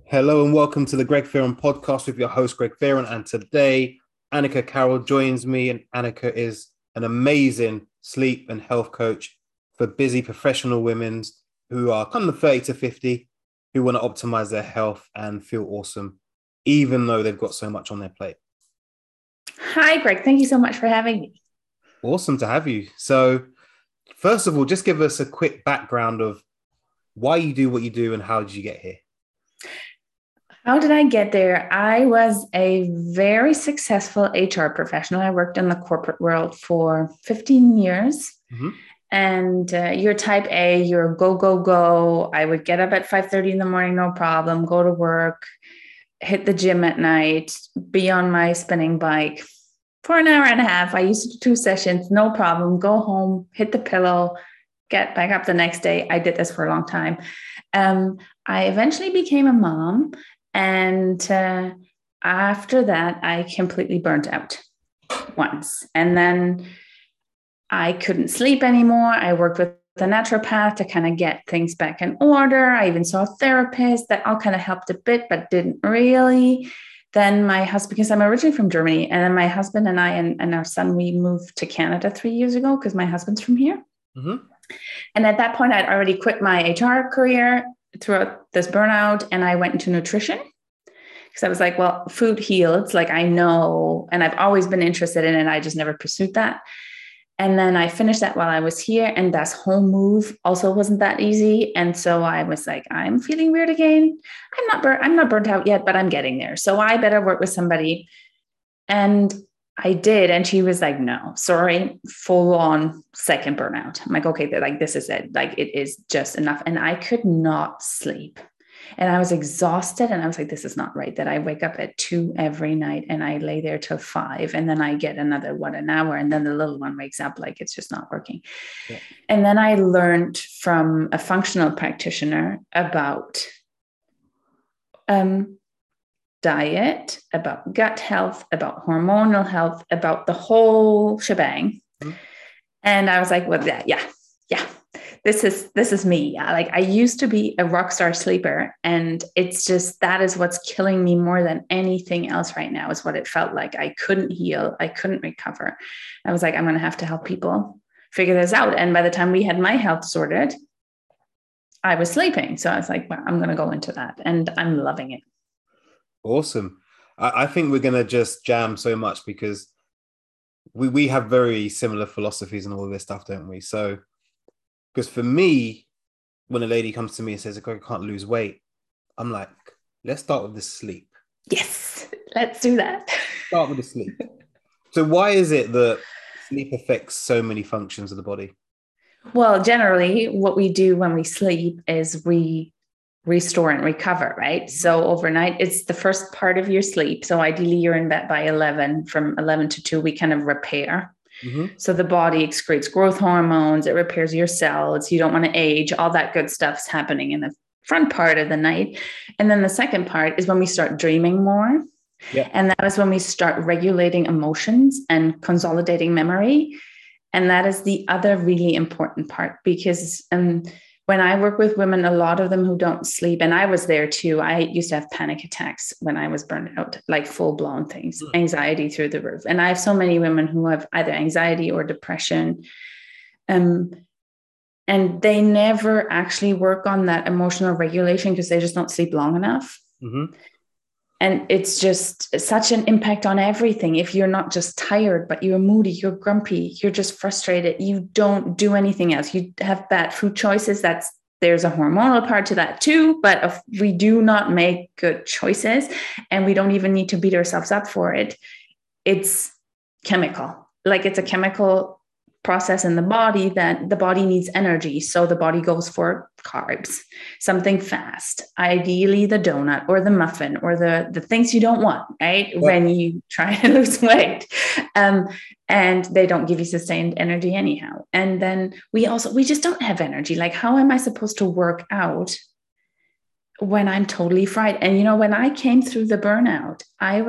Hello and welcome to the Greg Fearon podcast with your host, Greg Fearon. And today, Annika Carroll joins me. And Annika is an amazing sleep and health coach for busy professional women who are kind of 30 to 50, who want to optimize their health and feel awesome, even though they've got so much on their plate. Hi, Greg. Thank you so much for having me. Awesome to have you. So, first of all, just give us a quick background of why you do what you do and how did you get here? How did I get there? I was a very successful HR professional. I worked in the corporate world for 15 years. Mm-hmm. And you're type A, you're go, go, go. I would get up at 5:30 in the morning, no problem, go to work, hit the gym at night, be on my spinning bike for an hour and a half. I used to do 2 sessions, no problem, go home, hit the pillow, get back up the next day. I did this for a long time. I eventually became a mom. And after that, I completely burnt out once. And then I couldn't sleep anymore. I worked with a naturopath to kind of get things back in order. I even saw a therapist that all kind of helped a bit, but didn't really. Then my husband, because I'm originally from Germany, and then my husband and I and our son, we moved to Canada 3 years ago because my husband's from here. Mm-hmm. And at that point, I'd already quit my HR career throughout this burnout, and I went into nutrition because I was like, well, food heals. Like I know, and I've always been interested in it. I just never pursued that. And then I finished that while I was here. And that whole move also wasn't that easy. And so I was like, I'm feeling weird again. I'm not burnt out yet, but I'm getting there. So I better work with somebody. And I did. And she was like, no, sorry, full on second burnout. I'm like, okay, like this is it. Like it is just enough. And I could not sleep. And I was exhausted. And I was like, this is not right that I wake up at 2 every night and I lay there till 5. And then I get another, an hour. And then the little one wakes up. Like it's just not working. Yeah. And then I learned from a functional practitioner about diet, about gut health, about hormonal health, about the whole shebang. Mm-hmm. And I was like, well, yeah, this is me. Yeah. Like I used to be a rock star sleeper, and it's just that is what's killing me more than anything else right now is what it felt like. I couldn't heal, I couldn't recover. I was like, I'm going to have to help people figure this out. And by the time we had my health sorted, I was sleeping. So I was like, well, I'm going to go into that, and I'm loving it. Awesome. I think we're going to just jam so much because we have very similar philosophies and all this stuff, don't we? So, because for me, when a lady comes to me and says, I can't lose weight, I'm like, let's start with the sleep. Yes, let's do that. Start with the sleep. So, why is it that sleep affects so many functions of the body? Well, generally, what we do when we sleep is we restore and recover, right? So overnight, it's the first part of your sleep. So ideally, you're in bed by 11. From 11 to 2, we kind of repair. Mm-hmm. So the body excretes growth hormones, it repairs your cells. You don't want to age. All that good stuff's happening in the front part of the night. And then the second part is when we start dreaming more. Yeah. And that is when we start regulating emotions and consolidating memory. And that is the other really important part because when I work with women, a lot of them who don't sleep, and I was there too. I used to have panic attacks when I was burned out, like full blown things, anxiety through the roof. And I have so many women who have either anxiety or depression. And they never actually work on that emotional regulation because they just don't sleep long enough. Mm-hmm. And it's just such an impact on everything. If you're not just tired, but you're moody, you're grumpy, you're just frustrated, you don't do anything else. You have bad food choices. There's a hormonal part to that too. But if we do not make good choices and we don't even need to beat ourselves up for it, it's chemical. Like it's a chemical process in the body that the body needs energy. So the body goes for carbs, something fast, ideally the donut or the muffin or the things you don't want, right? Yeah. When you try to lose weight. And they don't give you sustained energy anyhow. And then we just don't have energy. Like, how am I supposed to work out when I'm totally fried? And, when I came through the burnout,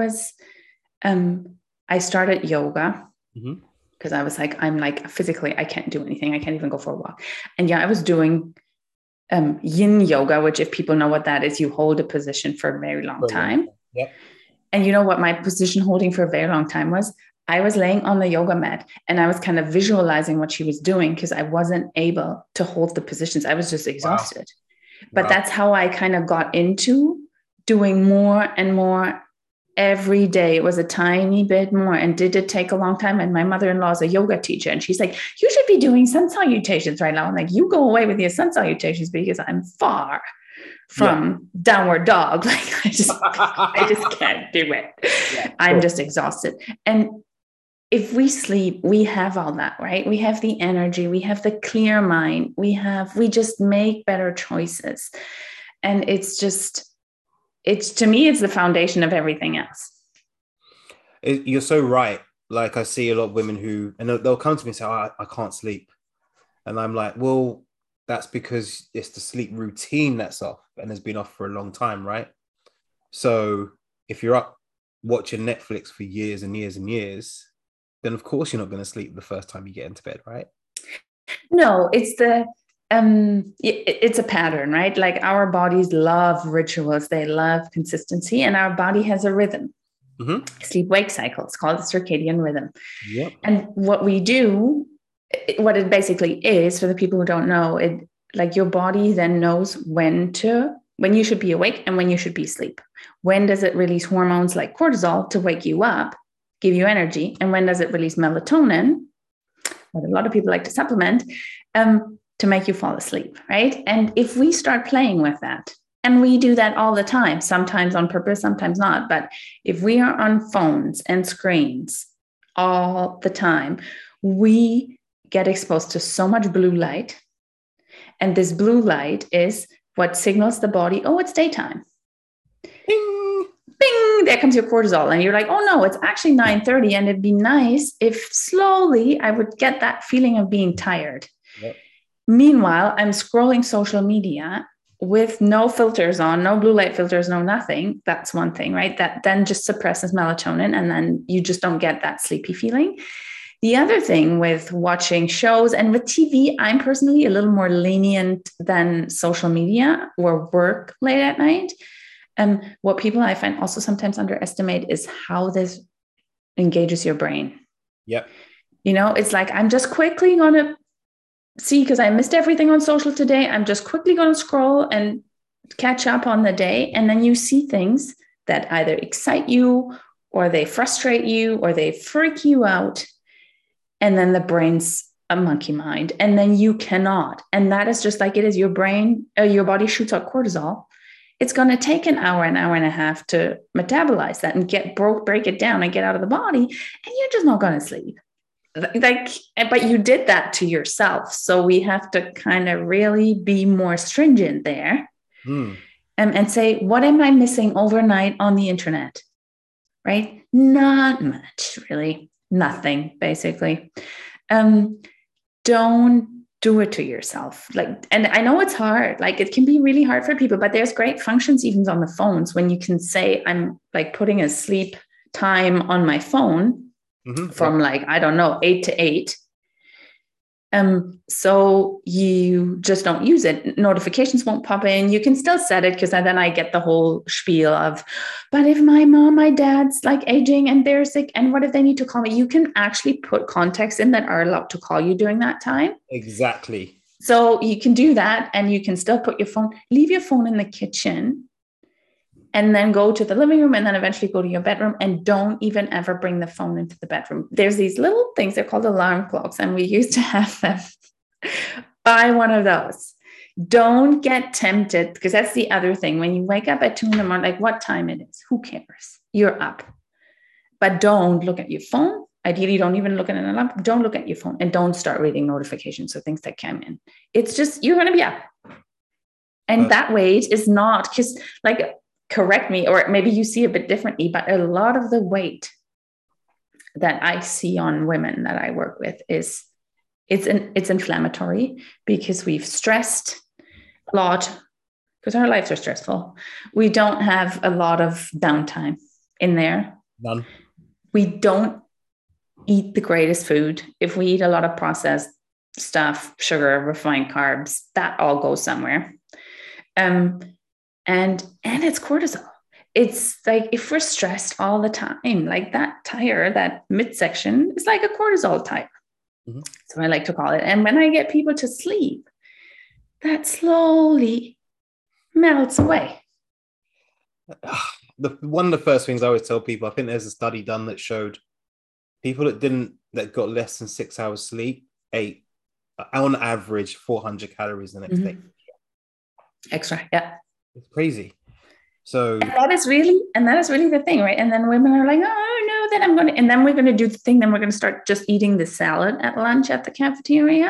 I started yoga. Mm-hmm. Because I was like, I'm like physically, I can't do anything. I can't even go for a walk. And yeah, I was doing yin yoga, which if people know what that is, you hold a position for a very long time. Yep. And you know what my position holding for a very long time was? I was laying on the yoga mat and I was kind of visualizing what she was doing because I wasn't able to hold the positions. I was just exhausted. Wow. But that's how I kind of got into doing more and more every day. It was a tiny bit more. And did it take a long time? And my mother-in-law is a yoga teacher. And she's like, you should be doing sun salutations right now. I'm like, you go away with your sun salutations because I'm far from downward dog. Like I just can't do it. Yeah, I'm just exhausted. And if we sleep, we have all that, right? We have the energy, we have the clear mind, we just make better choices. And to me, it's the foundation of everything else. You're so right. Like I see a lot of women who, and they'll come to me and say, I can't sleep. And I'm like, well, that's because it's the sleep routine that's off and has been off for a long time, right? So if you're up watching Netflix for years and years and years, then of course you're not going to sleep the first time you get into bed, right? No, it's it's a pattern, right? Like our bodies love rituals, they love consistency, and our body has a rhythm. Mm-hmm. Sleep-wake cycle. It's called the circadian rhythm. Yep. And what we do, what it basically is, for the people who don't know, it like your body then knows when you should be awake and when you should be asleep. When does it release hormones like cortisol to wake you up, give you energy, and when does it release melatonin, what a lot of people like to supplement, to make you fall asleep, right? And if we start playing with that, and we do that all the time, sometimes on purpose, sometimes not, but if we are on phones and screens all the time, we get exposed to so much blue light. And this blue light is what signals the body, oh, it's daytime. Bing, bing, there comes your cortisol. And you're like, oh no, it's actually 9:30. And it'd be nice if slowly I would get that feeling of being tired. Yep. Meanwhile, I'm scrolling social media with no filters on, no blue light filters, no nothing. That's one thing, right? That then just suppresses melatonin and then you just don't get that sleepy feeling. The other thing with watching shows and with TV, I'm personally a little more lenient than social media or work late at night. And what people I find also sometimes underestimate is how this engages your brain. Yep. You know, it's like, I'm just quickly going to see, because I missed everything on social today. I'm just quickly going to scroll and catch up on the day. And then you see things that either excite you or they frustrate you or they freak you out. And then the brain's a monkey mind. And then you cannot. And that is just like it is. Your brain, your body shoots out cortisol. It's going to take an hour and a half to metabolize that and break it down and get out of the body. And you're just not going to sleep. But you did that to yourself. So we have to kind of really be more stringent there and say, what am I missing overnight on the internet? Right? Not much, really. Nothing, basically. Don't do it to yourself. And I know it's hard. Like it can be really hard for people, but there's great functions even on the phones when you can say, I'm like putting a sleep time on my phone. From 8 to 8. So you just don't use it. Notifications won't pop in. You can still set it because then I get the whole spiel of, but if my dad's like aging and they're sick, and what if they need to call me? You can actually put contacts in that are allowed to call you during that time. Exactly. So you can do that and you can still leave your phone in the kitchen. And then go to the living room and then eventually go to your bedroom and don't even ever bring the phone into the bedroom. There's these little things, they're called alarm clocks, and we used to have them. Buy one of those. Don't get tempted, because that's the other thing. When you wake up at 2 a.m, like what time it is, who cares? You're up. But don't look at your phone. Ideally, don't even look at an alarm. Don't look at your phone and don't start reading notifications or things that come in. It's just, you're going to be up. And that weight is not, because correct me, or maybe you see a bit differently, but a lot of the weight that I see on women that I work with is it's inflammatory because we've stressed a lot because our lives are stressful. We don't have a lot of downtime in there. None. We don't eat the greatest food. If we eat a lot of processed stuff, sugar, refined carbs, that all goes somewhere. And it's cortisol. It's like if we're stressed all the time, like that tire, that midsection is like a cortisol tire. Mm-hmm. So I like to call it. And when I get people to sleep, that slowly melts away. One of the first things I always tell people, I think there's a study done that showed people that got less than 6 hours sleep ate on average 400 calories the next day. Extra, yeah. It's crazy. So that is really the thing, right? And then women are like, oh no, then we're going to do the thing. Then we're going to start just eating the salad at lunch at the cafeteria.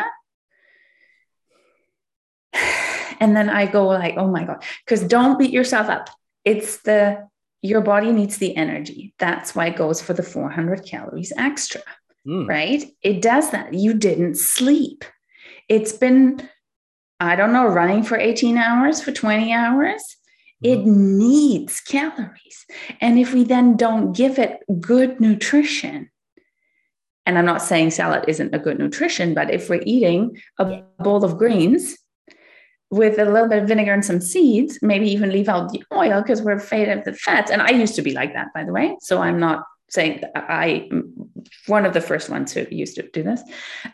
And then I go like, oh my God, because don't beat yourself up. Your body needs the energy. That's why it goes for the 400 calories extra, right? It does that. You didn't sleep. It's been, I don't know, running for 18 hours, for 20 hours. It needs calories. And if we then don't give it good nutrition, and I'm not saying salad isn't a good nutrition, but if we're eating a bowl of greens with a little bit of vinegar and some seeds, maybe even leave out the oil because we're afraid of the fats. And I used to be like that, by the way. So I'm not saying that I'm one of the first ones who used to do this.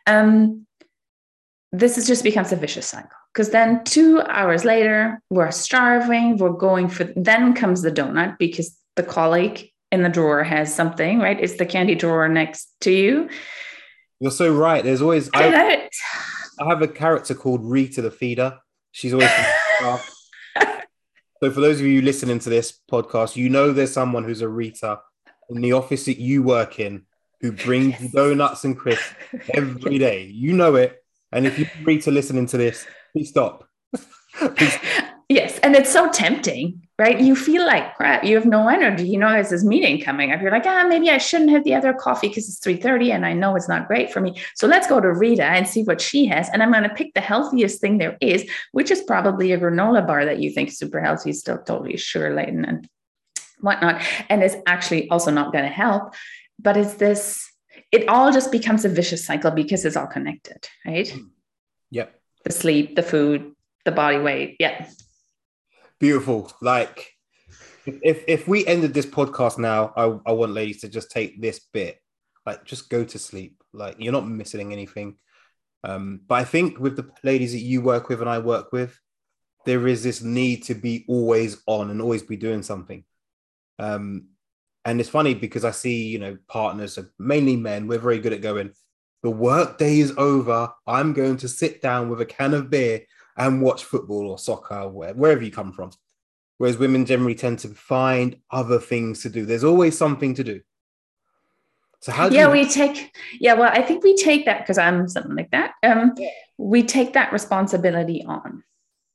This just becomes a vicious cycle, because then 2 hours later, we're starving, then comes the donut, because the colleague in the drawer has something, right? It's the candy drawer next to you. You're so right. There's always, I have a character called Rita the Feeder. She's always so for those of you listening to this podcast, you know there's someone who's a Rita in the office that you work in who brings you donuts and crisps every day. You know it. And if you're Rita listening to this, please stop. Please. Yes. And it's so tempting, right? You feel like crap. You have no energy. You know, there's this meeting coming up. You're like, maybe I shouldn't have the other coffee because it's 3:30 and I know it's not great for me. So let's go to Rita and see what she has. And I'm going to pick the healthiest thing there is, which is probably a granola bar that you think is super healthy, still totally sugar laden and whatnot. And it's actually also not going to help. But it all just becomes a vicious cycle because it's all connected, right? Yep. The sleep, the food, the body weight. Yeah. Beautiful. Like if we ended this podcast now, I want ladies to just take this bit, like just go to sleep. Like you're not missing anything. But I think with the ladies that you work with and I work with, there is this need to be always on and always be doing something. And it's funny because I see, partners, mainly men, we're very good at going, the work day is over. I'm going to sit down with a can of beer and watch football or soccer, or wherever you come from. Whereas women generally tend to find other things to do. There's always something to do. So how do I think we take that, because I'm something like that. We take that responsibility on.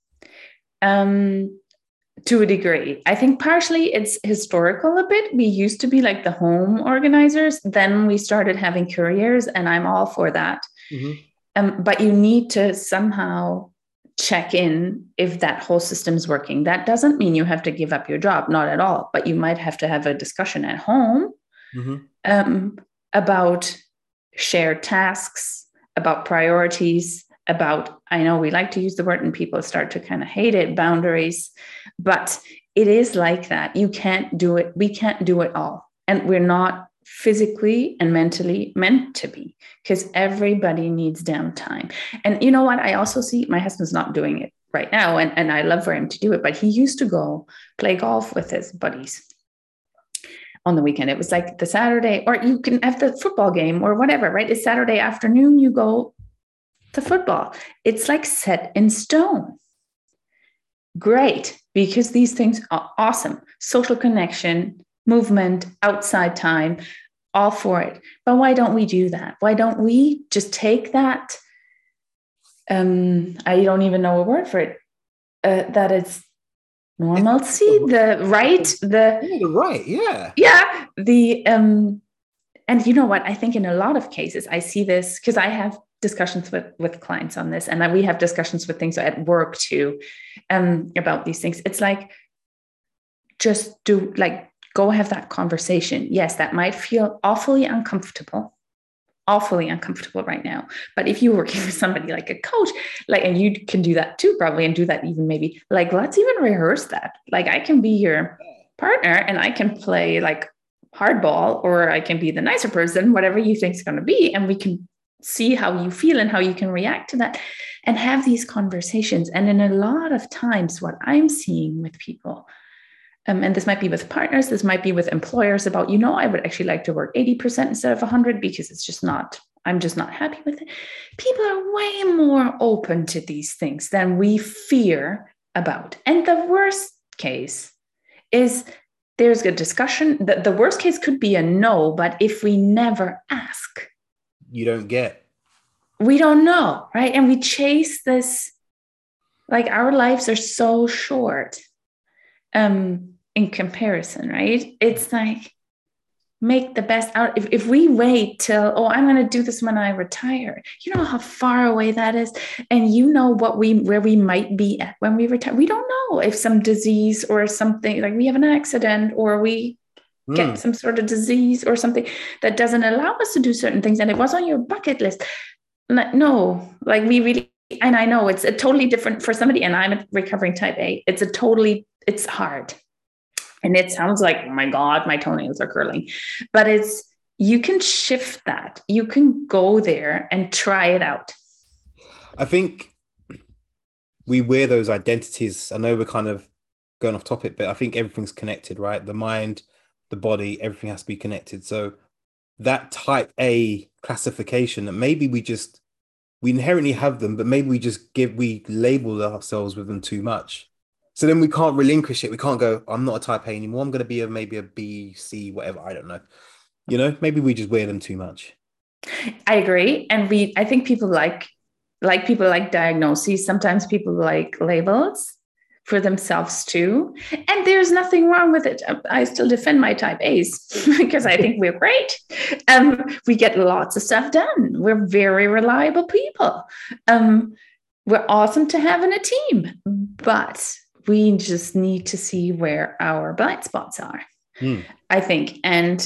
To a degree. I think partially it's historical a bit. We used to be like the home organizers. Then we started having careers, and I'm all for that. Mm-hmm. But you need to somehow check in if that whole system's working. That doesn't mean you have to give up your job, not at all. But you might have to have a discussion at home about shared tasks, about priorities, about, I know we like to use the word and people start to kind of hate it, boundaries, but it is like that. You can't do it. We can't do it all. And we're not physically and mentally meant to be, because everybody needs downtime. And you know what? I also see my husband's not doing it right now. And I love for him to do it, but he used to go play golf with his buddies on the weekend. It was like the Saturday, or you can have the football game or whatever, right? It's Saturday afternoon, you go to football. It's like set in stone. Great, because these things are awesome. Social connection, movement, outside time, all for it. But why don't we do that? Why don't we just take that? I don't even know a word for it. That it's normalcy, and you know what? I think in a lot of cases, I see this because I have discussions with clients on this, and we have discussions with things at work too, about these things. It's like, just go have that conversation. Yes, that might feel awfully uncomfortable, awfully uncomfortable right now. But if you're working with somebody like a coach, like, and you can do that too, probably, and do that even maybe like, let's even rehearse that. Like, I can be your partner and I can play like hardball, or I can be the nicer person, whatever you think is going to be. And we can see how you feel and how you can react to that and have these conversations. And in a lot of times, what I'm seeing with people, and this might be with partners, this might be with employers about, I would actually like to work 80% instead of 100 because I'm just not happy with it. People are way more open to these things than we fear about. And the worst case is there's a discussion. The worst case could be a no, but if we never ask, you don't get. We don't know, right? And we chase this, like our lives are so short. In comparison, right? It's like, make the best out. If we wait till, I'm going to do this when I retire, you know how far away that is. And where we might be at when we retire. We don't know if some disease or something, like we have an accident or we get some sort of disease or something that doesn't allow us to do certain things. And it was on your bucket list. No, like we really, and I know it's a totally different for somebody, and I'm a recovering type A. It's hard. And it sounds like, oh my God, my toenails are curling. But you can shift that. You can go there and try it out. I think we wear those identities. I know we're kind of going off topic, but I think everything's connected, right? The mind, the body, everything has to be connected. So that type A classification that maybe we inherently have them, but maybe we label ourselves with them too much. So then we can't relinquish it. We can't go, I'm not a type A anymore. I'm going to be maybe a B, C, whatever. I don't know. Maybe we just wear them too much. I agree. And I think people like people like diagnoses. Sometimes people like labels for themselves too. And there's nothing wrong with it. I still defend my type A's because I think we're great. We get lots of stuff done. We're very reliable people. We're awesome to have in a team, but we just need to see where our blind spots are, I think. And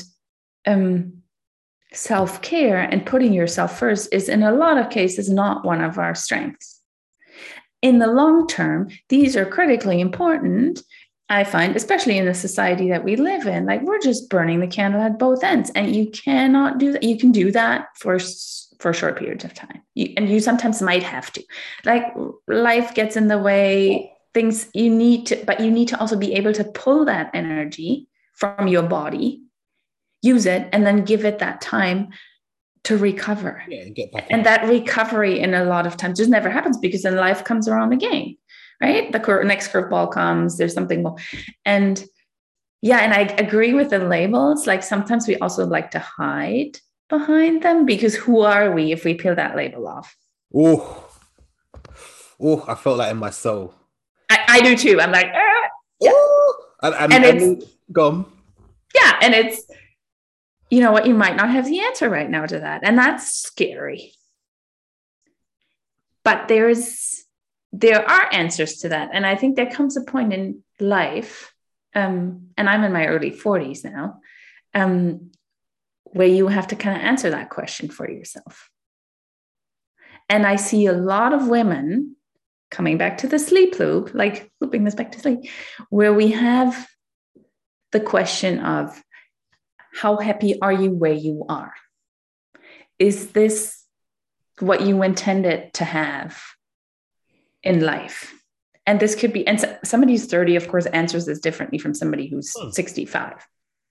self-care and putting yourself first is in a lot of cases not one of our strengths. In the long term, these are critically important, I find, especially in the society that we live in. Like, we're just burning the candle at both ends, and you cannot do that. You can do that for short periods of time. You sometimes might have to. Like, life gets in the way, things you need to also be able to pull that energy from your body, use it, and then give it that time to recover. Yeah, and get back. And that recovery in a lot of times just never happens, because then life comes around again, right? The next curveball comes, there's something more. And I agree with the labels. Like, sometimes we also like to hide behind them, because who are we if we peel that label off? Oh, I felt that in my soul. I do too. I'm like, yeah. And it's gone. Yeah. And it's, you know what, you might not have the answer right now to that. And that's scary. But there are answers to that. And I think there comes a point in life, and I'm in my early 40s now, where you have to kind of answer that question for yourself. And I see a lot of women coming back to the sleep loop, like looping this back to sleep, where we have the question of, how happy are you where you are? Is this what you intended to have in life? And this could be, and somebody who's 30, of course, answers this differently from somebody who's 65.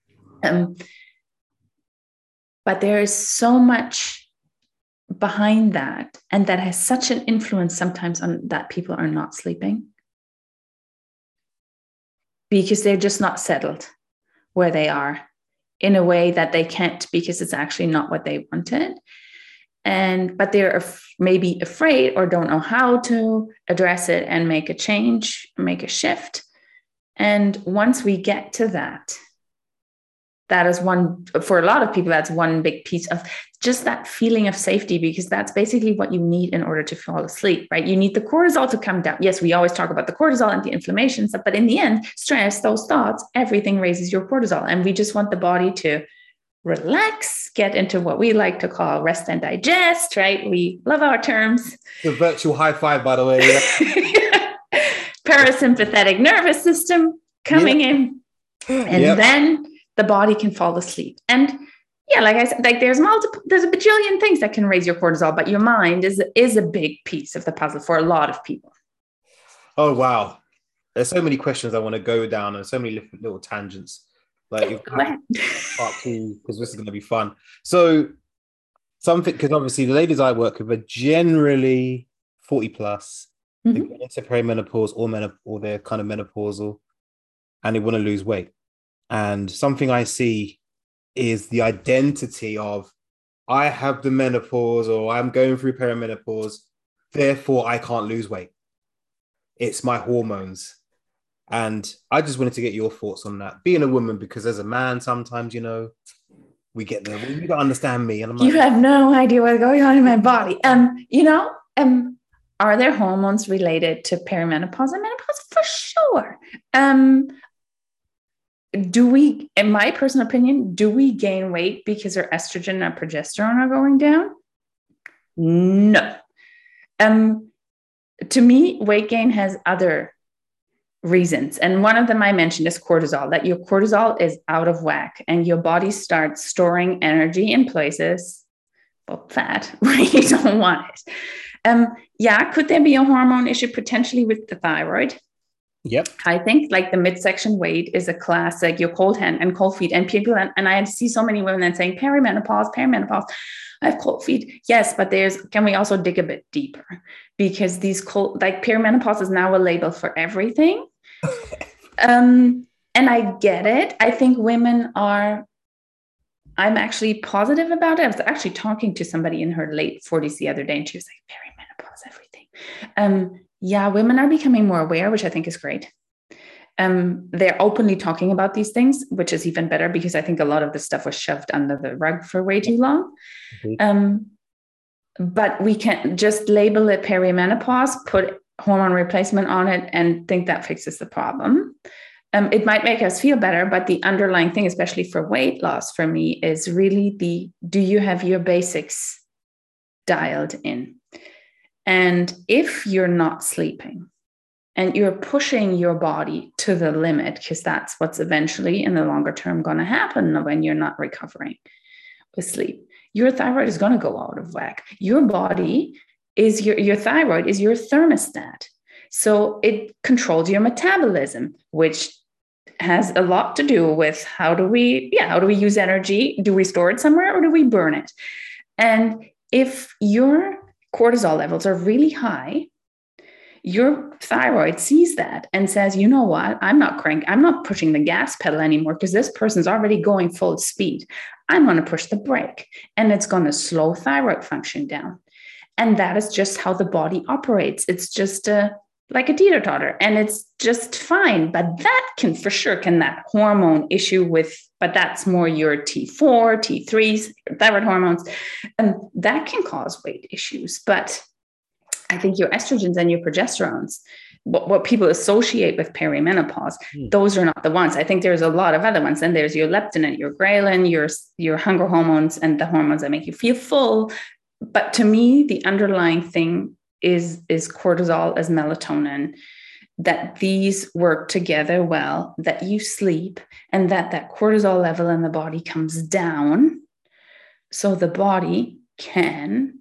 But there is so much behind that, and that has such an influence sometimes on that people are not sleeping, because they're just not settled where they are in a way that they can't, because it's actually not what they wanted. But they're maybe afraid or don't know how to address it and make a change, make a shift. And once we get to that, that is for a lot of people, that's one big piece of just that feeling of safety, because that's basically what you need in order to fall asleep, right? You need the cortisol to come down. Yes, we always talk about the cortisol and the inflammation stuff, but in the end, stress, those thoughts, everything raises your cortisol. And we just want the body to relax, get into what we like to call rest and digest, right? We love our terms. The virtual high five, by the way. Yeah. Parasympathetic nervous system coming in. And then the body can fall asleep. And yeah, like I said, like there's a bajillion things that can raise your cortisol, but your mind is a big piece of the puzzle for a lot of people. Oh, wow. There's so many questions I want to go down and so many little tangents. Like part two, because this is going to be fun. So something, because obviously the ladies I work with are generally 40 plus. They get into perimenopause or they're kind of menopausal and they want to lose weight. And something I see is the identity of I have the menopause or I'm going through perimenopause, therefore I can't lose weight. It's my hormones. And I just wanted to get your thoughts on that. Being a woman, because as a man, sometimes, we get there. Well, you don't understand me. And I'm like, you have no idea what's going on in my body. Are there hormones related to perimenopause and menopause? For sure. In my personal opinion, do we gain weight because our estrogen and progesterone are going down? No. To me, weight gain has other reasons. And one of them I mentioned is cortisol, that your cortisol is out of whack and your body starts storing energy in places, fat, where you don't want it. Could there be a hormone issue potentially with the thyroid? Yep. I think like the midsection weight is a classic, your cold hand and cold feet. And people, and I see so many women that saying perimenopause. I have cold feet. Yes, but can we also dig a bit deeper? Because perimenopause is now a label for everything. And I get it. I think I'm actually positive about it. I was actually talking to somebody in her late 40s the other day, and she was like, perimenopause, everything. Women are becoming more aware, which I think is great. They're openly talking about these things, which is even better because I think a lot of this stuff was shoved under the rug for way too long. But we can't just label it perimenopause, put hormone replacement on it, and think that fixes the problem. It might make us feel better, but the underlying thing, especially for weight loss for me, is really do you have your basics dialed in? And if you're not sleeping and you're pushing your body to the limit, because that's what's eventually in the longer term going to happen when you're not recovering with sleep, your thyroid is going to go out of whack. Your body is your thyroid is your thermostat. So it controls your metabolism, which has a lot to do with how do we use energy? Do we store it somewhere or do we burn it? And if your cortisol levels are really high, your thyroid sees that and says, you know what? I'm not pushing the gas pedal anymore because this person's already going full speed. I'm going to push the brake, and it's going to slow thyroid function down. And that is just how the body operates. It's just like a teeter-totter, and it's just fine. But that hormone issue but that's more your T4, T3s, your thyroid hormones, and that can cause weight issues. But I think your estrogens and your progesterones, what people associate with perimenopause, those are not the ones. I think there's a lot of other ones. And there's your leptin and your ghrelin, your hunger hormones, and the hormones that make you feel full. But to me, the underlying thing is cortisol as melatonin, that these work together well, that you sleep, and that cortisol level in the body comes down so the body can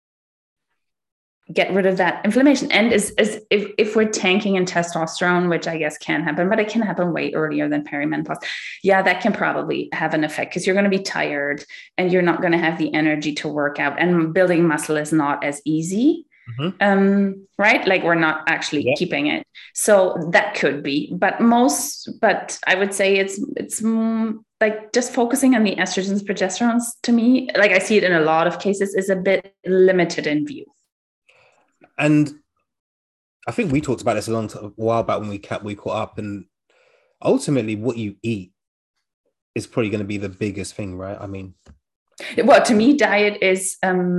get rid of that inflammation. And if we're tanking in testosterone, which I guess can happen, but it can happen way earlier than perimenopause. Yeah, that can probably have an effect because you're going to be tired and you're not going to have the energy to work out. And building muscle is not as easy. Right? Like we're not actually keeping it. So that could be, but I would say it's like just focusing on the estrogens, progesterones, to me, like I see it in a lot of cases, is a bit limited in view. And I think we talked about this a while back when we caught up, and ultimately what you eat is probably going to be the biggest thing, right? I mean, well, to me, diet is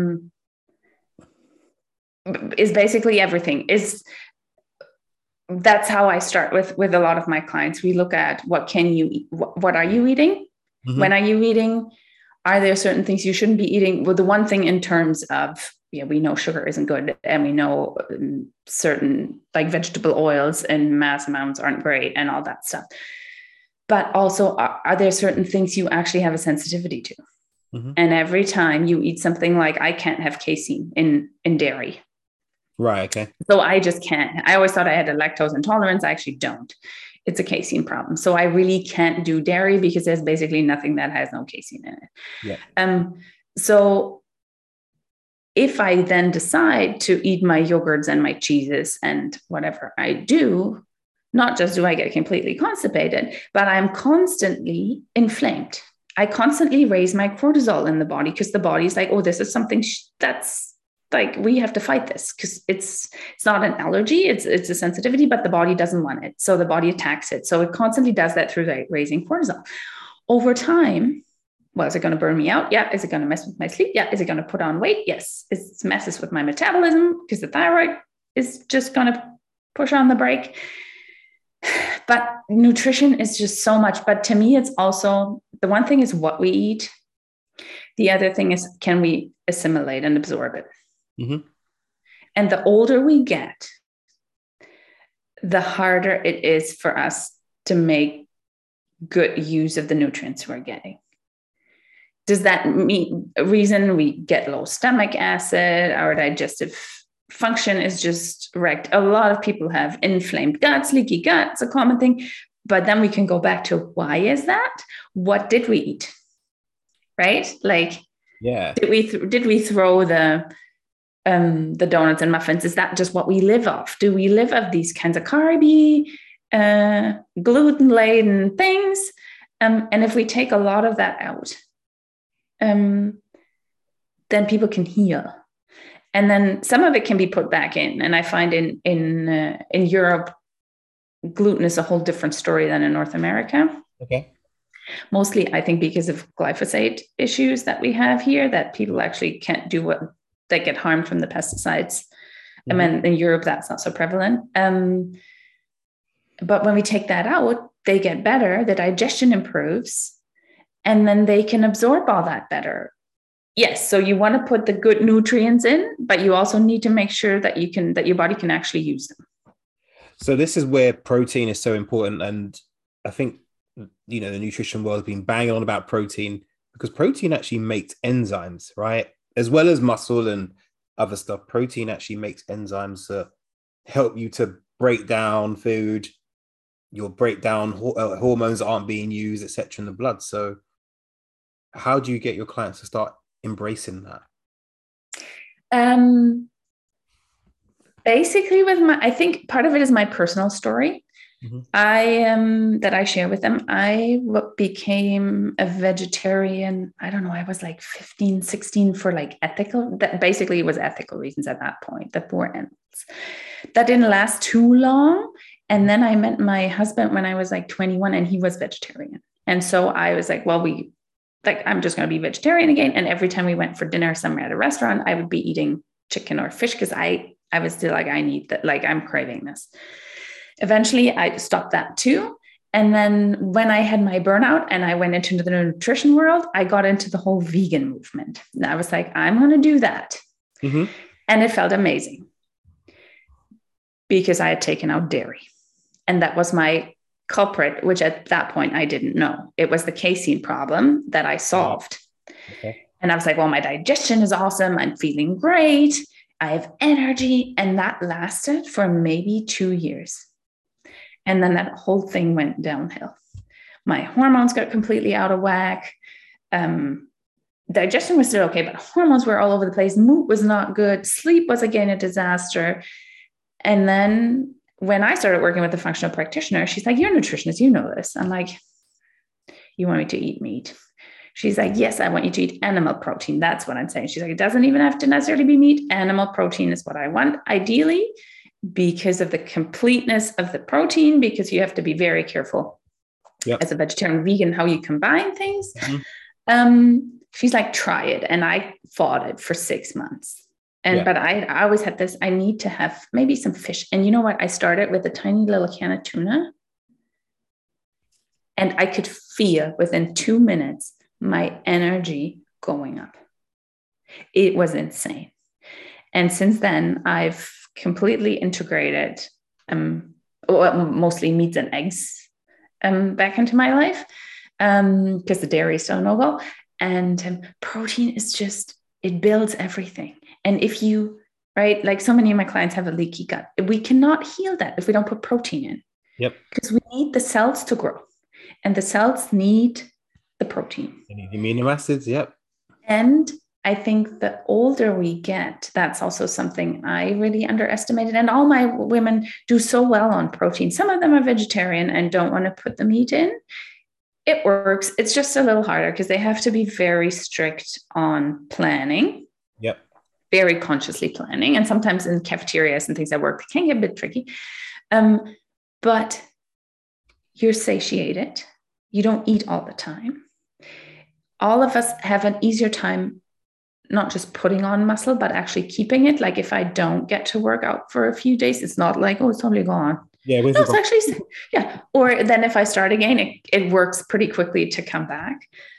basically everything. That's how I start with a lot of my clients. We look at what can you eat, what are you eating, when are you eating, are there certain things you shouldn't be eating? Well, the one thing in terms of, we know sugar isn't good, and we know certain like vegetable oils in mass amounts aren't great and all that stuff. But also, are there certain things you actually have a sensitivity to? Mm-hmm. And every time you eat something, like I can't have casein in dairy. Right. Okay. So I just can't. I always thought I had a lactose intolerance. I actually don't. It's a casein problem. So I really can't do dairy because there's basically nothing that has no casein in it. Yeah. So if I then decide to eat my yogurts and my cheeses and whatever I do, not just do I get completely constipated, but I'm constantly inflamed. I constantly raise my cortisol in the body because the body's like, oh, this is something that's like, we have to fight this because it's not an allergy, it's a sensitivity, but the body doesn't want it. So the body attacks it. So it constantly does that through raising cortisol. Over time, well, is it going to burn me out? Yeah. Is it going to mess with my sleep? Yeah. Is it going to put on weight? Yes. It messes with my metabolism because the thyroid is just going to push on the brake. But nutrition is just so much. But to me, it's also, the one thing is what we eat. The other thing is, can we assimilate and absorb it? Mm-hmm. And the older we get, the harder it is for us to make good use of the nutrients we're getting. Does that mean a reason we get low stomach acid? Our digestive function is just wrecked. A lot of people have inflamed guts, leaky gut. It's a common thing. But then we can go back to, why is that? What did we eat? Right? Like, yeah. Did we throw the donuts and muffins? Is that just what we live off? Do we live off these kinds of carby, gluten-laden things? And if we take a lot of that out, then people can heal. And then some of it can be put back in. And I find in Europe, gluten is a whole different story than in North America. Okay. Mostly, I think, because of glyphosate issues that we have here, that people actually can't do what they get harmed from the pesticides. Mm-hmm. I mean, in Europe, that's not so prevalent. But when we take that out, they get better, the digestion improves, and then they can absorb all that better. Yes. So you want to put the good nutrients in, but you also need to make sure that your body can actually use them. So this is where protein is so important. And I think, the nutrition world has been banging on about protein because protein actually makes enzymes, right? As well as muscle and other stuff. Protein actually makes enzymes that help you to break down food. Your breakdown hormones aren't being used, etc. in the blood. So how do you get your clients to start embracing that? Basically, I think part of it is my personal story. Mm-hmm. That I share with them. I became a vegetarian. I don't know. I was like 15, 16 for like ethical. That basically it was ethical reasons at that point. The poor animals. That didn't last too long. And then I met my husband when I was like 21, and he was vegetarian. And so I was like, well, I'm just going to be vegetarian again. And every time we went for dinner somewhere at a restaurant, I would be eating chicken or fish because I was still like, I need that. Like, I'm craving this. Eventually, I stopped that too. And then when I had my burnout and I went into the nutrition world, I got into the whole vegan movement. And I was like, I'm going to do that. Mm-hmm. And it felt amazing because I had taken out dairy. And that was my culprit, which at that point I didn't know. It was the casein problem that I solved. Okay. And I was like, well, my digestion is awesome. I'm feeling great. I have energy. And that lasted for maybe 2 years. And then that whole thing went downhill. My hormones got completely out of whack. Digestion was still okay, but hormones were all over the place. Mood was not good. Sleep was again a disaster. And then when I started working with a functional practitioner, she's like, you're a nutritionist, you know this. I'm like, you want me to eat meat? She's like, yes, I want you to eat animal protein. That's what I'm saying. She's like, it doesn't even have to necessarily be meat. Animal protein is what I want, ideally, because of the completeness of the protein, because you have to be very careful as a vegetarian vegan, how you combine things. Mm-hmm. She's like, try it. And I fought it for 6 months. But I always had this, I need to have maybe some fish. And you know what? I started with a tiny little can of tuna. And I could feel within 2 minutes, my energy going up. It was insane. And since then, I've completely integrated mostly meats and eggs back into my life because the dairy is still a no-go. And protein is just, it builds everything. And if you, right, like so many of my clients have a leaky gut, we cannot heal that if we don't put protein in. Yep. Because we need the cells to grow, and the cells need the protein. They need amino acids. Yep. And I think the older we get, that's also something I really underestimated. And all my women do so well on protein. Some of them are vegetarian and don't want to put the meat in. It works. It's just a little harder because they have to be very strict on planning. Yep. Very consciously planning. And sometimes in cafeterias and things that work, it can get a bit tricky. But you're satiated. You don't eat all the time. All of us have an easier time not just putting on muscle, but actually keeping it. Like if I don't get to work out for a few days, it's not like, oh, it's totally gone. Yeah, no, it's actually, yeah. Or then if I start again, it works pretty quickly to come back.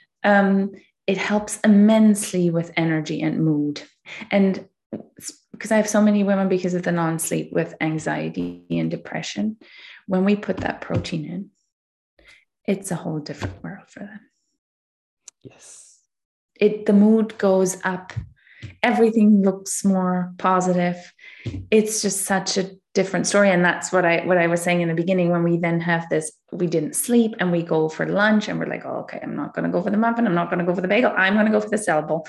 It helps immensely with energy and mood. And because I have so many women, because of the non-sleep, with anxiety and depression, when we put that protein in, it's a whole different world for them. Yes. The mood goes up. Everything looks more positive. It's just such a different story. And that's what I was saying in the beginning, when we then have this, we didn't sleep and we go for lunch and we're like, oh, okay, I'm not going to go for the muffin. I'm not going to go for the bagel. I'm going to go for the salad bowl.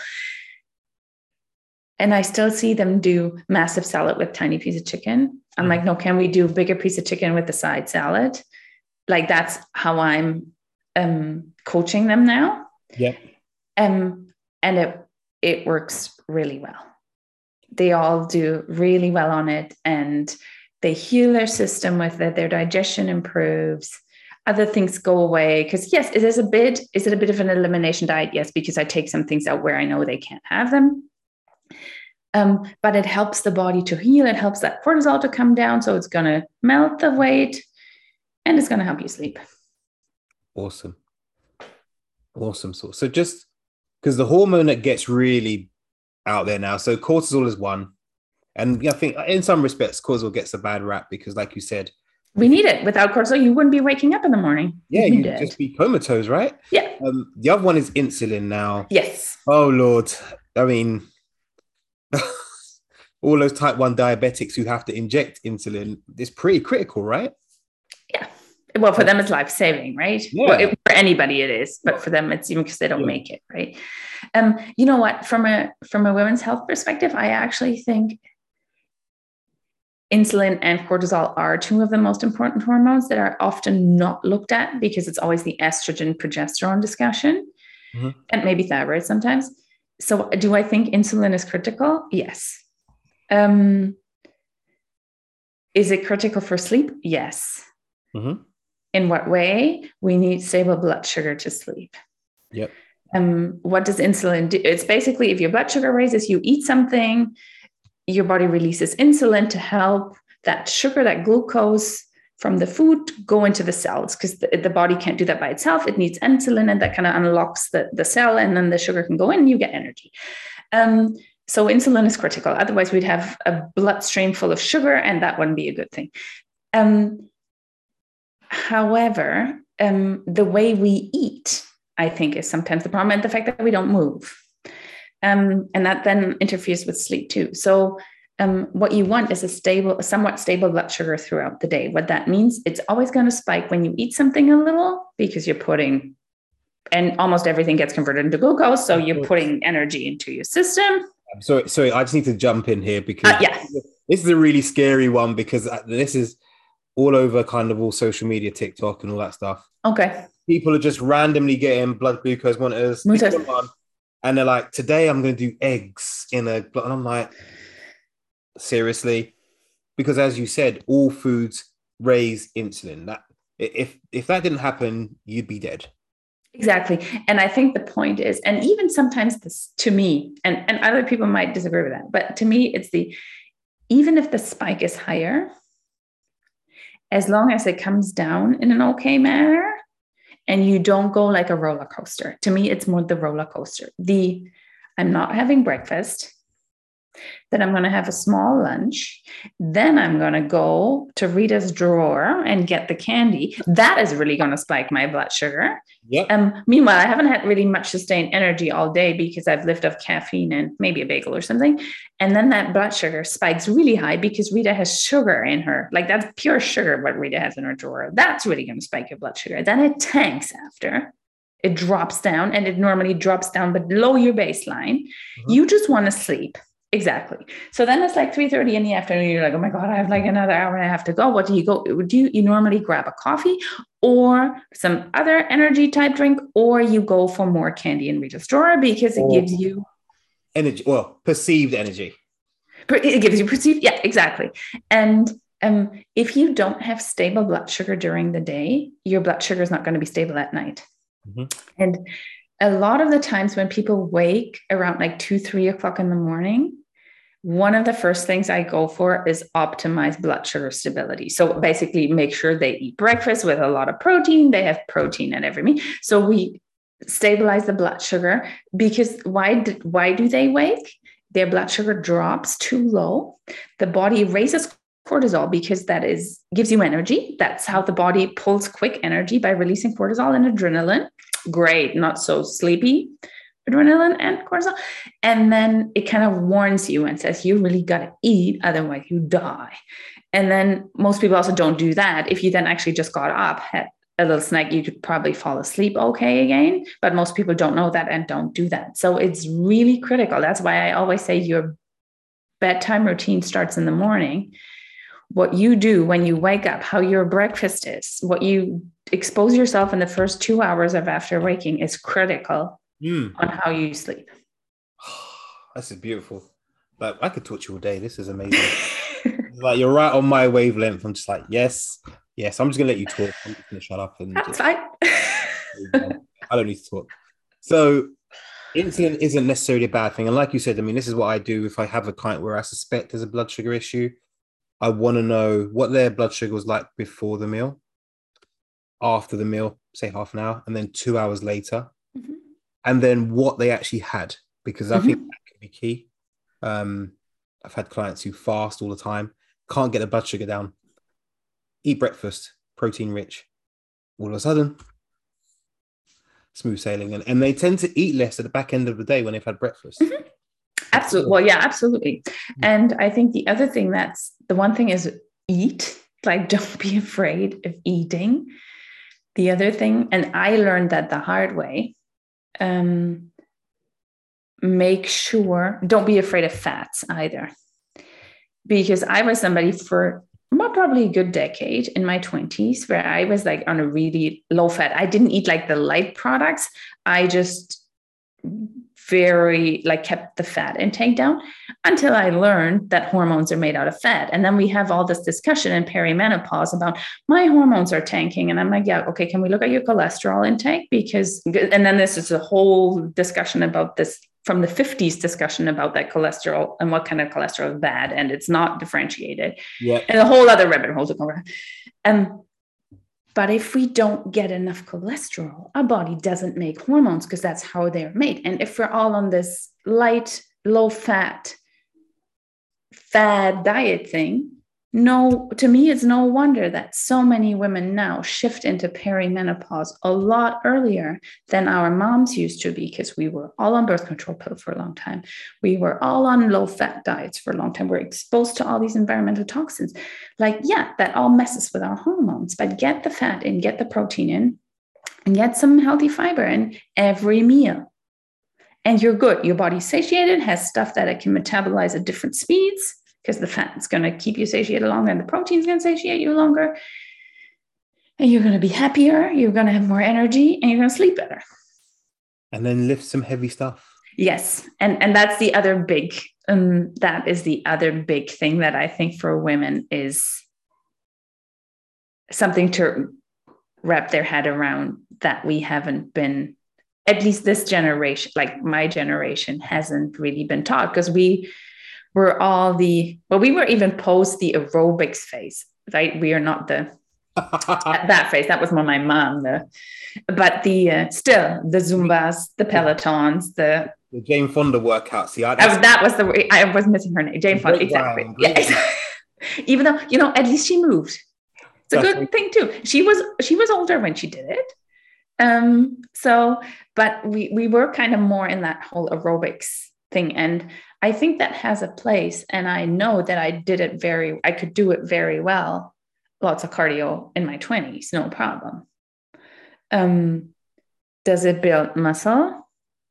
And I still see them do massive salad with tiny piece of chicken. I'm like, no, can we do a bigger piece of chicken with the side salad? Like that's how I'm coaching them now. Yeah. And it works really well. They all do really well on it, and they heal their system with it. Their digestion improves. Other things go away. Because yes, is it a bit of an elimination diet? Yes, because I take some things out where I know they can't have them. But it helps the body to heal. It helps that cortisol to come down. So it's going to melt the weight and it's going to help you sleep. Awesome. So just because the hormone that gets really out there now, so cortisol is one. And I think in some respects, cortisol gets a bad rap because, like you said, we need it. Without cortisol, you wouldn't be waking up in the morning. Yeah, you'd just be comatose, right? Yeah. The other one is insulin now. Yes. Oh, Lord. I mean, all those type 1 diabetics who have to inject insulin is pretty critical, right? Yeah. Well, for them, it's life-saving, right? Yeah. Well, for anybody it is, but for them, it's even because they don't make it, right? You know what? From a women's health perspective, I actually think insulin and cortisol are two of the most important hormones that are often not looked at because it's always the estrogen progesterone discussion, and maybe thyroid sometimes. So do I think insulin is critical? Yes. Is it critical for sleep? Yes. In what way? We need stable blood sugar to sleep. Yep. What does insulin do? It's basically, if your blood sugar raises, you eat something, your body releases insulin to help that sugar, that glucose from the food go into the cells, because the body can't do that by itself. It needs insulin, and that kind of unlocks the cell, and then the sugar can go in and you get energy. So insulin is critical. Otherwise, we'd have a bloodstream full of sugar, and that wouldn't be a good thing. However, the way we eat, I think, is sometimes the problem, and the fact that we don't move. And that then interferes with sleep too. So what you want is a somewhat stable blood sugar throughout the day. What that means, it's always going to spike when you eat something a little, because you're putting, and almost everything gets converted into glucose. So you're putting energy into your system. Sorry, I just need to jump in here because this is a really scary one, because this is all over kind of all social media, TikTok and all that stuff. Okay. People are just randomly getting blood glucose monitors. And they're like, today I'm going to do eggs in a... And I'm like, seriously? Because as you said, all foods raise insulin. That if that didn't happen, you'd be dead. Exactly. And I think the point is, and even sometimes this, to me, and other people might disagree with that, but to me, it's even if the spike is higher, as long as it comes down in an okay manner, and you don't go like a roller coaster. To me, it's more the roller coaster. I'm not having breakfast. Then I'm going to have a small lunch. Then I'm going to go to Rita's drawer and get the candy. That is really going to spike my blood sugar. Yep. Meanwhile, I haven't had really much sustained energy all day because I've lived off caffeine and maybe a bagel or something. And then that blood sugar spikes really high because Rita has sugar in her. Like that's pure sugar, what Rita has in her drawer. That's really going to spike your blood sugar. Then it tanks after. It drops down, and it normally drops down below your baseline. Mm-hmm. You just want to sleep. Exactly. So then it's like 3:30 in the afternoon. You're like, oh my God, I have like another hour and a half to go. What do you go? You normally grab a coffee or some other energy type drink, or you go for more candy in Rita's drawer because it gives you energy. Well, perceived energy. It gives you perceived. Yeah, exactly. And if you don't have stable blood sugar during the day, your blood sugar is not going to be stable at night. Mm-hmm. And a lot of the times when people wake around like 2-3 o'clock in the morning, one of the first things I go for is optimize blood sugar stability. So basically make sure they eat breakfast with a lot of protein. They have protein at every meal. So we stabilize the blood sugar because why do they wake? Their blood sugar drops too low. The body raises cortisol because gives you energy. That's how the body pulls quick energy, by releasing cortisol and adrenaline. Great, not so sleepy adrenaline and cortisol. And then it kind of warns you and says, you really got to eat, otherwise you die. And then most people also don't do that. If you then actually just got up, had a little snack, you could probably fall asleep okay again. But most people don't know that and don't do that. So it's really critical. That's why I always say your bedtime routine starts in the morning. What you do when you wake up, how your breakfast is, what you expose yourself in the first 2 hours of after waking is critical on how you sleep. This is beautiful. Like, I could talk to you all day. This is amazing. Like, you're right on my wavelength. I'm just like, yes. I'm just gonna let you talk. I'm just gonna shut up and that's fine. I don't need to talk. So insulin isn't necessarily a bad thing. And like you said, I mean, this is what I do if I have a client where I suspect there's a blood sugar issue. I want to know what their blood sugar was like before the meal, after the meal, say half an hour, and then 2 hours later, and then what they actually had, because I think that can be key. I've had clients who fast all the time, can't get the blood sugar down, eat breakfast, protein rich, all of a sudden, smooth sailing. And they tend to eat less at the back end of the day when they've had breakfast. Mm-hmm. Absolutely. Well, yeah, absolutely. And I think the other thing the one thing is eat, like don't be afraid of eating. The other thing, and I learned that the hard way, make sure, don't be afraid of fats either. Because I was somebody for probably a good decade in my 20s where I was like on a really low fat. I didn't eat like the light products. I just kept the fat intake down until I learned that hormones are made out of fat. And then we have all this discussion in perimenopause about my hormones are tanking. And I'm like, yeah, okay, can we look at your cholesterol intake? And then this is a whole discussion about this from the 50s discussion about that cholesterol and what kind of cholesterol is bad. And it's not differentiated. Yeah. And a whole other rabbit hole to go around. But if we don't get enough cholesterol, our body doesn't make hormones because that's how they're made. And if we're all on this light, low fat, fad diet thing, to me, it's no wonder that so many women now shift into perimenopause a lot earlier than our moms used to, because we were all on birth control pill for a long time. We were all on low fat diets for a long time. We're exposed to all these environmental toxins. Like, yeah, that all messes with our hormones, but get the fat in, get the protein in, and get some healthy fiber in every meal. And you're good. Your body's satiated, has stuff that it can metabolize at different speeds, because the fat is going to keep you satiated longer and the protein is going to satiate you longer. And you're going to be happier. You're going to have more energy and you're going to sleep better. And then lift some heavy stuff. Yes. And that's the other big, that is the other big thing that I think for women is something to wrap their head around, that we haven't been, at least this generation, like my generation, hasn't really been taught, because we were we were even post the aerobics phase, right? We are not the That phrase, that was more my mom, but still the Zumbas, the Pelotons, the Jane Fonda workout. See, that was I was missing her name. Jane Fonda, exactly. Yeah. Even though, at least she moved. It's a good thing too. She was older when she did it. But we were kind of more in that whole aerobics thing. And I think that has a place. And I know that I could do it very well. Lots of cardio in my 20s, no problem. Does it build muscle?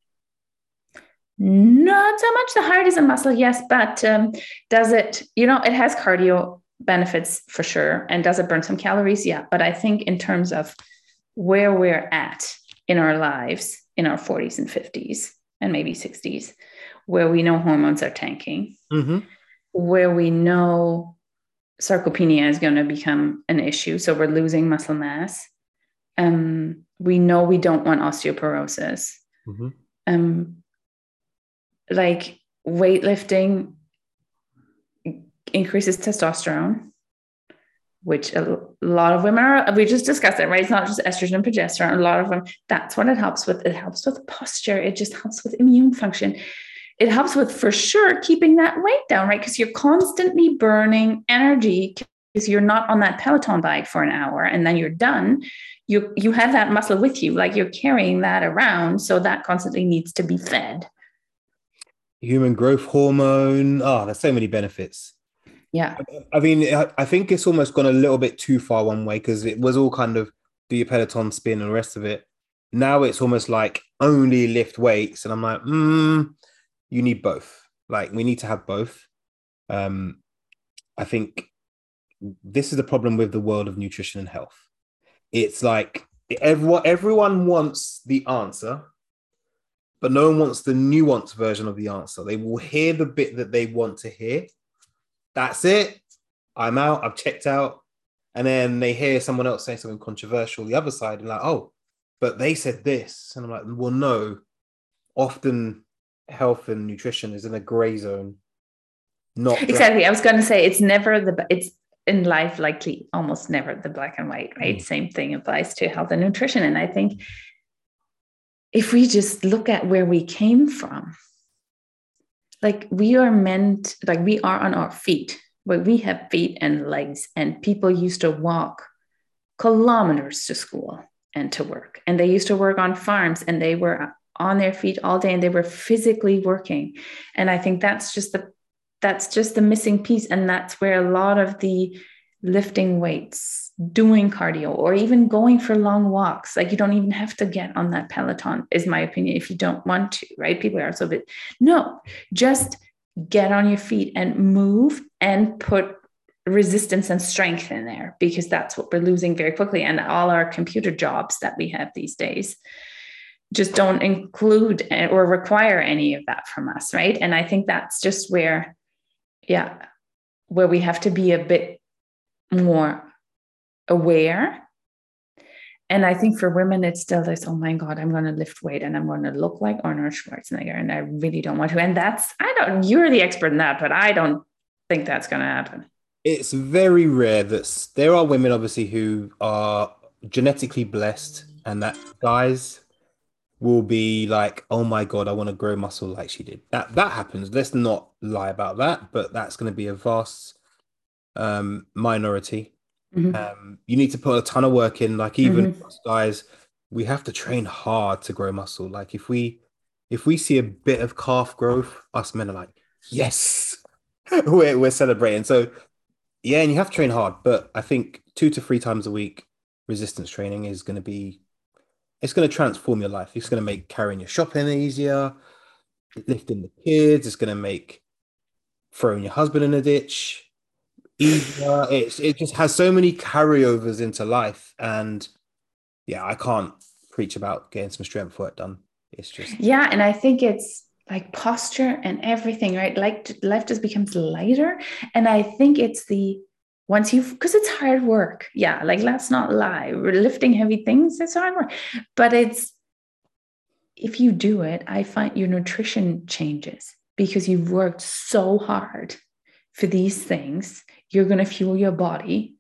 Not so much. The heart is a muscle, yes, but does it, it has cardio benefits for sure. And does it burn some calories? Yeah. But I think in terms of where we're at in our lives, in our 40s and 50s, and maybe 60s, where we know hormones are tanking, where we know sarcopenia is going to become an issue. So we're losing muscle mass. We know we don't want osteoporosis. Like weightlifting increases testosterone, which a lot of women we just discussed it, right? It's not just estrogen and progesterone. A lot of them, that's what it helps with. It helps with posture. It just helps with immune function. It helps with, for sure, keeping that weight down, right? Because you're constantly burning energy because you're not on that Peloton bike for an hour and then you're done. You have that muscle with you, like you're carrying that around. So that constantly needs to be fed. Human growth hormone. There's so many benefits. Yeah. I mean, I think it's almost gone a little bit too far one way because it was all kind of do your Peloton spin and the rest of it. Now it's almost like only lift weights. And I'm like, you need both. Like we need to have both. I think this is the problem with the world of nutrition and health. It's like everyone wants the answer, but no one wants the nuanced version of the answer. They will hear the bit that they want to hear. That's it. I'm out. I've checked out. And then they hear someone else say something controversial, the other side, and like, oh, but they said this. And I'm like, well, no. Often health and nutrition is in a gray zone. Not exactly. I was going to say it's in life likely almost never the black and white, right? Same thing applies to health and nutrition. And I think if we just look at where we came from, like we are on our feet, but we have feet and legs, and people used to walk kilometers to school and to work. And they used to work on farms and they were on their feet all day and they were physically working. And I think that's just the missing piece. And that's where a lot of the lifting weights, doing cardio, or even going for long walks, like you don't even have to get on that Peloton, is my opinion, if you don't want to, right? People are so bit, no, just get on your feet and move and put resistance and strength in there, because that's what we're losing very quickly. And all our computer jobs that we have these days just don't include or require any of that from us, right? And I think that's just where we have to be a bit more aware. And I think for women, it's still this, oh my God, I'm going to lift weight and I'm going to look like Arnold Schwarzenegger. And I really don't want to. And you're the expert in that, but I don't think that's going to happen. It's very rare that there are women, obviously, who are genetically blessed, and that guys will be like, oh my God, I want to grow muscle like she did. That happens. Let's not lie about that, but that's going to be a vast minority. You need to put a ton of work in. Like even guys, we have to train hard to grow muscle. Like if we see a bit of calf growth, us men are like, yes, we're celebrating. So yeah, and you have to train hard, but I think 2 to 3 times a week resistance training is going to transform your life. It's going to make carrying your shopping easier, lifting the kids. It's going to make throwing your husband in a ditch easier. It just has so many carryovers into life. And yeah, I can't preach about getting some strength work done. It's just... Yeah, and I think it's like posture and everything, right? Like life just becomes lighter. And I think it's because it's hard work. Yeah, like let's not lie. We're lifting heavy things, it's hard work. But if you do it, I find your nutrition changes because you've worked so hard for these things. You're going to fuel your body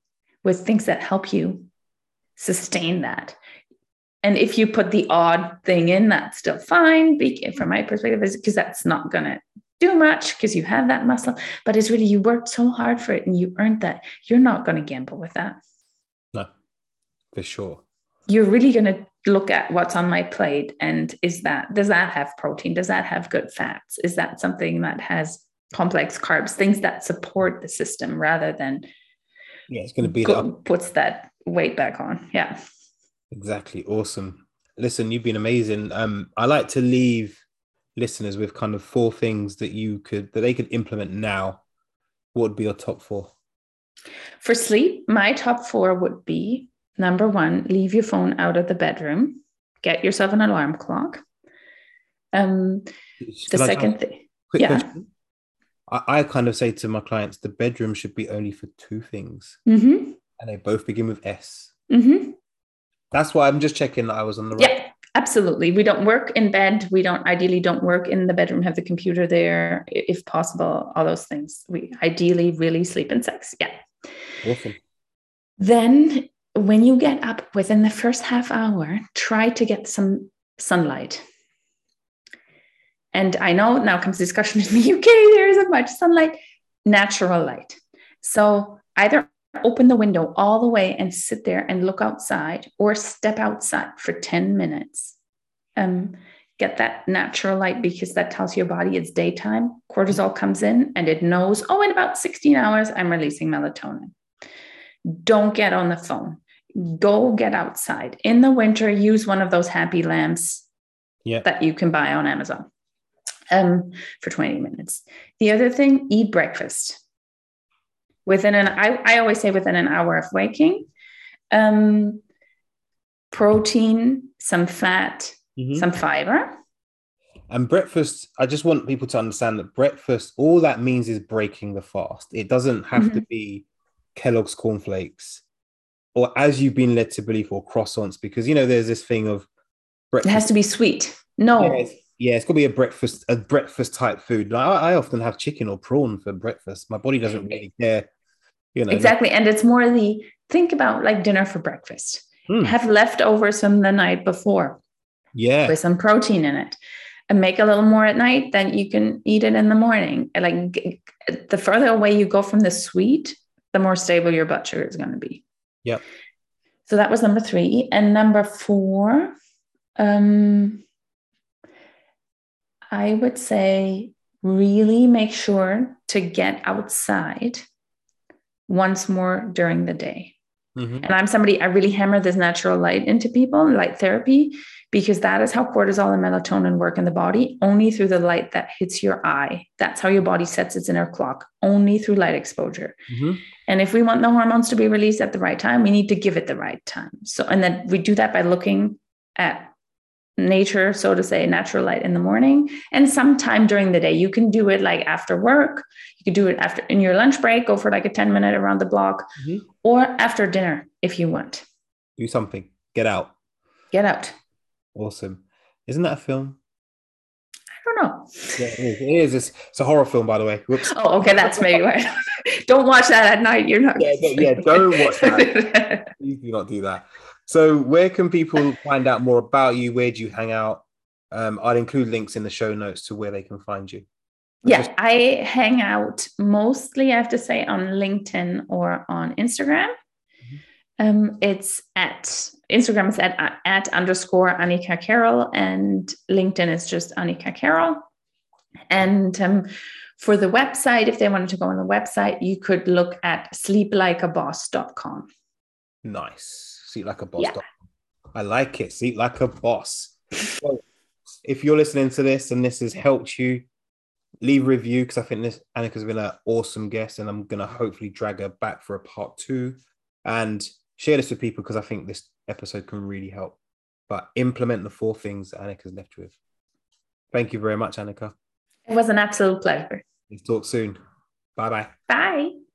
with things that help you sustain that. And if you put the odd thing in, that's still fine. From my perspective, is because that's not going to do much because you have that muscle. But it's really, you worked so hard for it and you earned that. You're not going to gamble with that. No, for sure. You're really going to look at what's on my plate. And does that have protein? Does that have good fats? Is that something that has complex carbs, things that support the system rather than it's going to be puts that weight back on. Yeah. Exactly. Awesome. Listen, you've been amazing. I like to leave listeners with kind of 4 things that they could implement now. What would be your top 4? For sleep, my top 4 would be: number 1, leave your phone out of the bedroom. Get yourself an alarm clock. The second thing. Quick question. I kind of say to my clients, the bedroom should be only for 2 things. Mm-hmm. And they both begin with S. Mm-hmm. That's why I'm just checking that I was on the right. Yeah, absolutely. We don't work in bed. We ideally don't work in the bedroom, have the computer there, if possible, all those things. We ideally really sleep in sex. Yeah. Awesome. Then when you get up, within the first half hour, try to get some sunlight. And I know now comes discussion in the UK, there isn't much sunlight, natural light. So either open the window all the way and sit there and look outside, or step outside for 10 minutes. Get that natural light, because that tells your body it's daytime. Cortisol comes in and it knows, in about 16 hours, I'm releasing melatonin. Don't get on the phone. Go get outside. In the winter, use one of those happy lamps that you can buy on Amazon for 20 minutes. The other thing, eat breakfast. I always say within an hour of waking, protein, some fat, some fiber. And breakfast, I just want people to understand that breakfast, all that means is breaking the fast. It doesn't have to be Kellogg's cornflakes, or as you've been led to believe, or croissants, because, there's this thing of breakfast. It has to be sweet. No. Yeah, it's got to be a breakfast type food. I often have chicken or prawn for breakfast. My body doesn't really care. Exactly. And it's more think about like dinner for breakfast. Have leftovers from the night before. Yeah. With some protein in it. And make a little more at night, then you can eat it in the morning. Like, the further away you go from the sweet, the more stable your blood sugar is going to be. Yep. So that was number 3. And number 4, I would say really make sure to get outside once more during the day. Mm-hmm. And I'm somebody, I really hammer this natural light into people, light therapy, because that is how cortisol and melatonin work in the body, only through the light that hits your eye. That's how your body sets its inner clock, only through light exposure. Mm-hmm. And if we want the hormones to be released at the right time, we need to give it the right time. And then we do that by looking at nature, so to say, natural light in the morning, and sometime during the day. You can do it like after work. You could do it in your lunch break, go for like a 10-minute around the block, or after dinner if you want. Do something. Get out. Get out. Awesome. Isn't that a film? I don't know. Yeah, it is. It's a horror film, by the way. Whoops. Oh, okay. That's maybe why. Don't watch that at night. You're not. Yeah, don't watch that. Please do not do that. So where can people find out more about you? Where do you hang out? I'll include links in the show notes to where they can find you. I hang out mostly, I have to say, on LinkedIn or on Instagram. It's Instagram is at _ Annika Carroll, and LinkedIn is just Annika Carroll. And for the website, if they wanted to go on the website, you could look at sleeplikeaboss.com. Nice. Sleep Like a Boss. Yeah. I like it. Sleep Like a Boss. So if you're listening to this and this has helped you, leave a review, because I think Annika's been an awesome guest, and I'm going to hopefully drag her back for a part 2. And share this with people, because I think this episode can really help. But implement the 4 things that Annika's left with. Thank you very much, Annika. It was an absolute pleasure. Let's talk soon. Bye-bye. Bye.